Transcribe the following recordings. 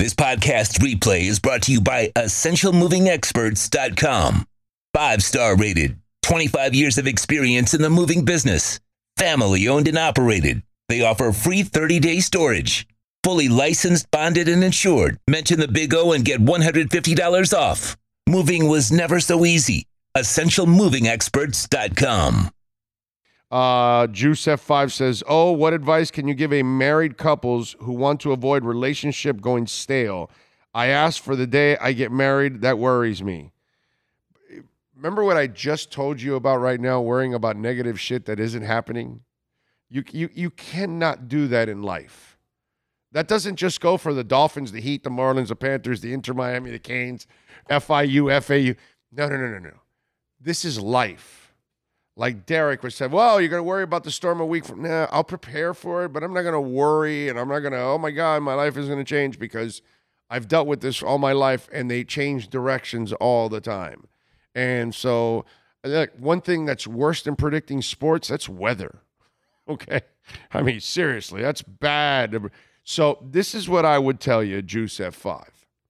This podcast replay is brought to you by EssentialMovingExperts.com. 5-star rated, 25 years of experience in the moving business. Family owned and operated. They offer free 30-day storage. Fully licensed, bonded, and insured. Mention the Big O and get $150 off. Moving was never so easy. EssentialMovingExperts.com. Juice F5 says, oh, what advice can you give a married couples who want to avoid relationship going stale? I asked for the day I get married. That worries me. Remember what I just told you about right now, worrying about negative shit that isn't happening? You cannot do that in life. That doesn't just go for the Dolphins, the Heat, the Marlins, the Panthers, the Inter Miami, the Canes, FIU, FAU. No. This is life. Like Derek was said, well, you're going to worry about the storm a week from now. I'll prepare for it, but I'm not going to worry, and I'm not going to, oh, my God, my life is going to change because I've dealt with this all my life, and they change directions all the time. And so one thing that's worse than predicting sports, that's weather, okay? I mean, seriously, that's bad. So this is what I would tell you, Juice F5.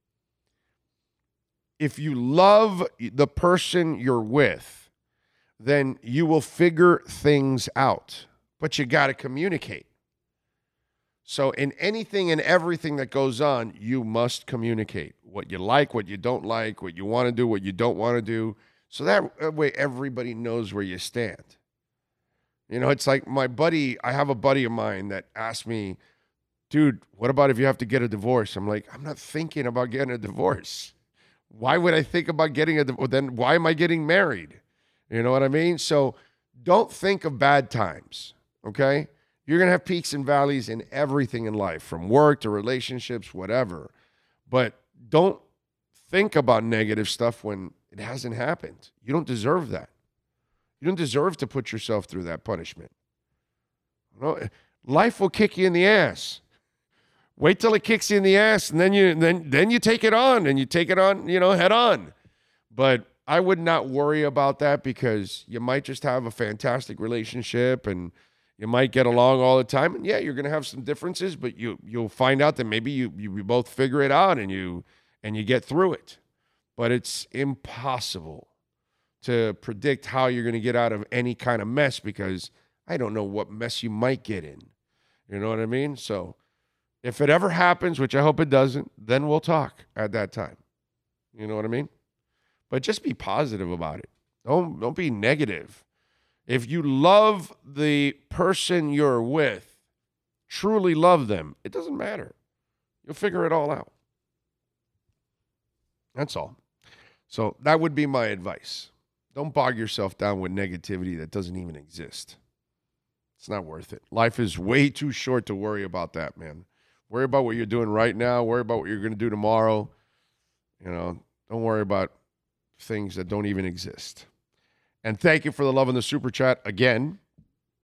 If you love the person you're with, then you will figure things out. But you got to communicate. So in anything and everything that goes on, you must communicate what you like, what you don't like, what you want to do, what you don't want to do. So that way everybody knows where you stand. You know, it's like I have a buddy of mine that asked me, dude, what about if you have to get a divorce? I'm like, I'm not thinking about getting a divorce. Why would I think about getting a divorce? Then why am I getting married? You know what I mean? So don't think of bad times, okay? You're going to have peaks and valleys in everything in life, from work to relationships, whatever. But don't think about negative stuff when it hasn't happened. You don't deserve that. You don't deserve to put yourself through that punishment. Life will kick you in the ass. Wait till it kicks you in the ass, and then you take it on, and you take it on, head on. But I would not worry about that because you might just have a fantastic relationship and you might get along all the time. And yeah, you're going to have some differences, but you'll find out that maybe you both figure it out and you get through it. But it's impossible to predict how you're going to get out of any kind of mess because I don't know what mess you might get in. You know what I mean? So if it ever happens, which I hope it doesn't, then we'll talk at that time. You know what I mean? But just be positive about it. Don't be negative. If you love the person you're with, truly love them, it doesn't matter. You'll figure it all out. That's all. So that would be my advice. Don't bog yourself down with negativity that doesn't even exist. It's not worth it. Life is way too short to worry about that, man. Worry about what you're doing right now. Worry about what you're going to do tomorrow. Don't worry about things that don't even exist. And thank you for the love in the super chat again.